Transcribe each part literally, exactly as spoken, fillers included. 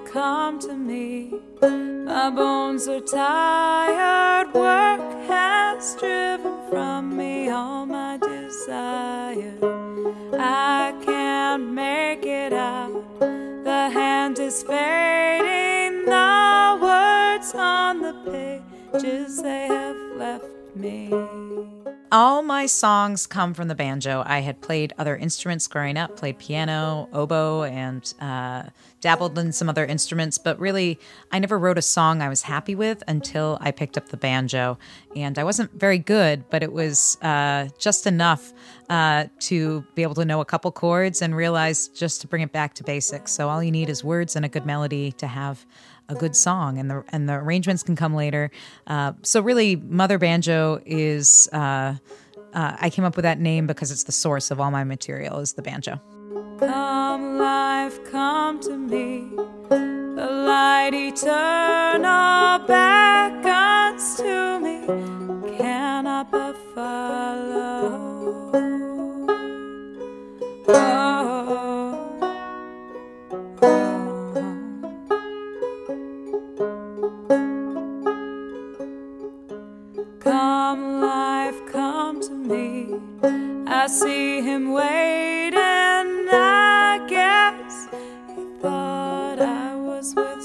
come to me. My bones are tired, work has driven from me all my desire. I can't make it out, the hand is fading, the words on the pages they have left me. All my songs come from the banjo. I had played other instruments growing up, played piano, oboe, and uh, dabbled in some other instruments. But really, I never wrote a song I was happy with until I picked up the banjo. And I wasn't very good, but it was uh, just enough uh, to be able to know a couple chords and realize just to bring it back to basics. So all you need is words and a good melody to have a good song, and the and the arrangements can come later. Uh, so really, Mother Banjo is, uh, uh, I came up with that name because it's the source of all my material, is the banjo. Come life, come to me, the light eternal beckons to me, cannot but follow. Oh, oh. Come life, come to me, I see him waiting, I guess he thought I was worth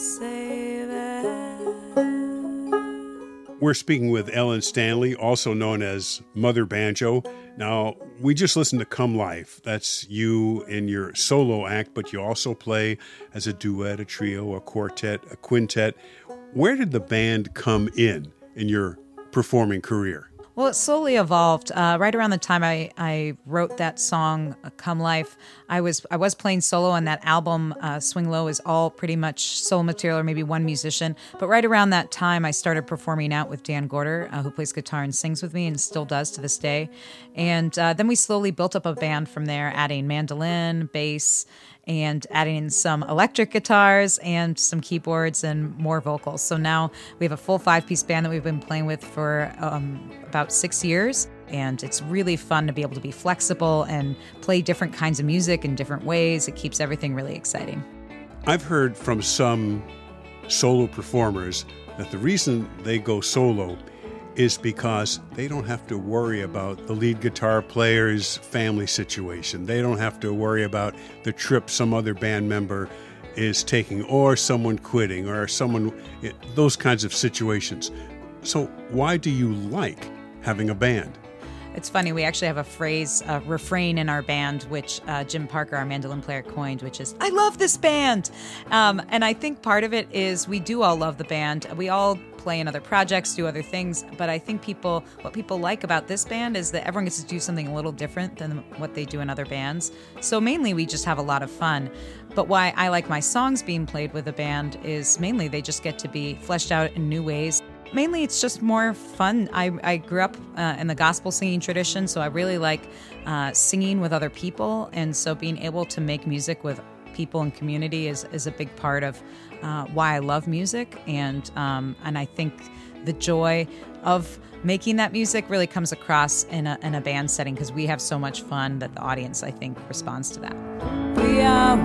saving. We're speaking with Ellen Stanley, also known as Mother Banjo. Now, we just listened to Come Life. That's you in your solo act, but you also play as a duet, a trio, a quartet, a quintet. Where did the band come in in your performing career? Well, it slowly evolved. Uh, right around the time I, I wrote that song, uh, "Come Life," I was I was playing solo on that album. Uh, Swing Low is all pretty much solo material, or maybe one musician. But right around that time, I started performing out with Dan Gorder, uh, who plays guitar and sings with me, and still does to this day. And uh, then we slowly built up a band from there, adding mandolin, bass, and adding in some electric guitars and some keyboards and more vocals. So now we have a full five-piece band that we've been playing with for um, about six years. And it's really fun to be able to be flexible and play different kinds of music in different ways. It keeps everything really exciting. I've heard from some solo performers that the reason they go solo is because they don't have to worry about the lead guitar player's family situation. They don't have to worry about the trip some other band member is taking, or someone quitting, or someone, those kinds of situations. So why do you like having a band? It's funny, we actually have a phrase, a refrain in our band, which uh, Jim Parker, our mandolin player, coined, which is, "I love this band." Um, and I think part of it is we do all love the band. We all play in other projects, do other things. But I think people, what people like about this band is that everyone gets to do something a little different than what they do in other bands. So mainly we just have a lot of fun. But why I like my songs being played with a band is mainly they just get to be fleshed out in new ways. Mainly, it's just more fun. I, I grew up uh, in the gospel singing tradition, so I really like uh, singing with other people. And so being able to make music with people and community is, is a big part of uh, why I love music. And, um, and I think the joy of making that music really comes across in a, in a band setting, because we have so much fun that the audience, I think, responds to that. We are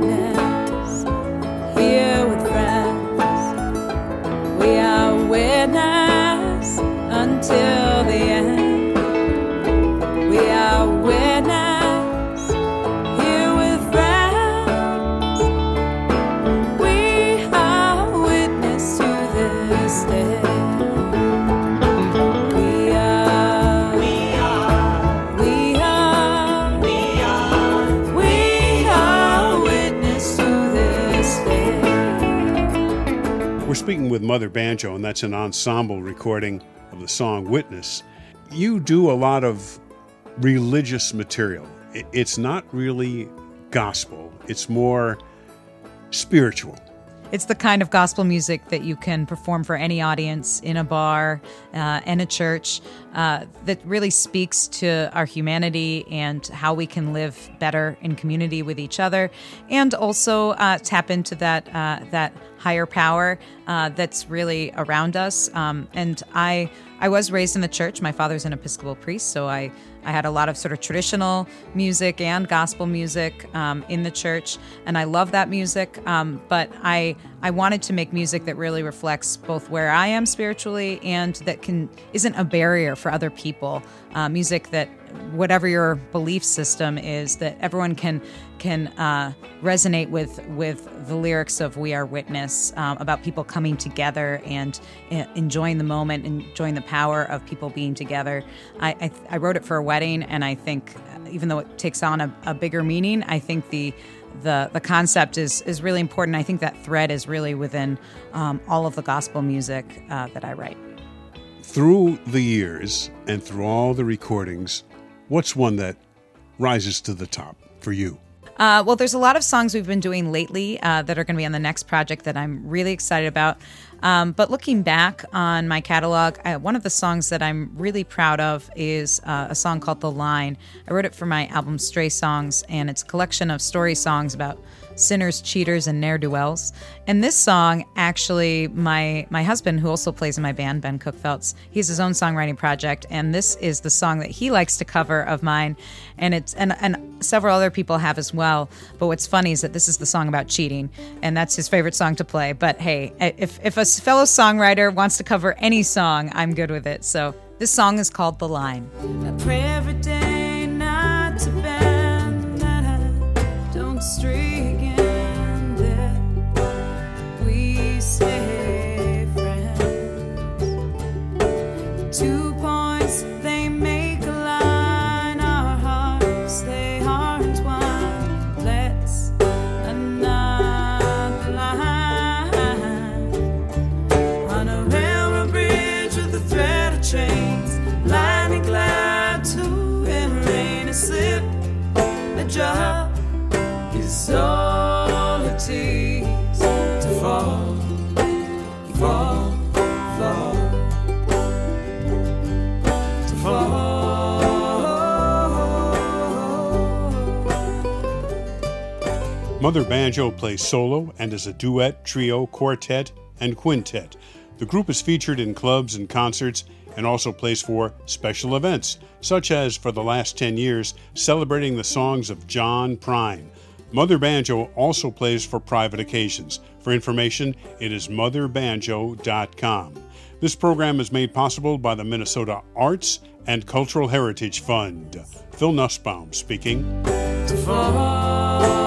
witness here with friends. We are witness until the end. We are witness here with friends. We are witness to this day. We are, we are, we are, we are, we are witness to this day. We're speaking with Mother Banjo, and that's an ensemble recording of the song Witness. You do a lot of religious material. It's not really gospel. It's more spiritual. It's the kind of gospel music that you can perform for any audience in a bar, uh, in a church, uh, that really speaks to our humanity and how we can live better in community with each other, and also uh, tap into that uh, that higher power uh, that's really around us. Um, and I I was raised in the church. My father's an Episcopal priest, so I, I had a lot of sort of traditional music and gospel music um, in the church, and I love that music. Um, but I I wanted to make music that really reflects both where I am spiritually and that can isn't a barrier for other people. Uh, music that, whatever your belief system is, that everyone can can uh, resonate with with the lyrics of "We Are Witness," um, about people coming together and uh, enjoying the moment, enjoying the power of people being together. I, I, I wrote it for a wedding, and I think even though it takes on a, a bigger meaning, I think the the the concept is is really important. I think that thread is really within um, all of the gospel music uh, that I write. Through the years and through all the recordings, what's one that rises to the top for you? Uh, well, there's a lot of songs we've been doing lately uh, that are going to be on the next project that I'm really excited about. Um, but looking back on my catalog, uh, one of the songs that I'm really proud of is uh, a song called The Line. I wrote it for my album Stray Songs, and it's a collection of story songs about sinners, cheaters, and ne'er-do-wells. And this song, actually, my my husband, who also plays in my band, Ben Cook-Felts, he has his own songwriting project, and this is the song that he likes to cover of mine, and it's and and several other people have as well. But what's funny is that this is the song about cheating, and that's his favorite song to play. But hey, if if a fellow songwriter wants to cover any song, I'm good with it. So this song is called The Line. I pray every day not to bend, that I don't stray again, that we stay friends. Two points, they make a line, our hearts, they are entwined. Let's another line on a railroad bridge with a thread of chains, lightning glad to and rain, a slip, a drop is all it takes to fall, fall, fall, to fall. Mother Banjo plays solo and as a duet, trio, quartet, and quintet. The group is featured in clubs and concerts and also plays for special events, such as, for the last ten years, celebrating the songs of John Prine. Mother Banjo also plays for private occasions. For information, it is mother banjo dot com. This program is made possible by the Minnesota Arts and Cultural Heritage Fund. Phil Nussbaum speaking. To fall.